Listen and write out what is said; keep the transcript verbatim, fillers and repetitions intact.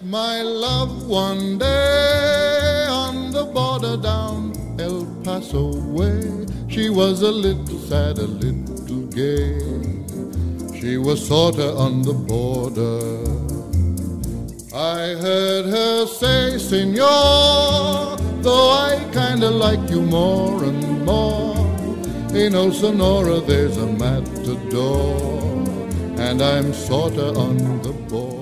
my love one day on the border down El Paso way. She was a little sad, a little gay. She was sorta on the border. I heard her say, Senor, though I kinda like you more and more, you know, Sonora, there's a matador, and I'm sorta on the border.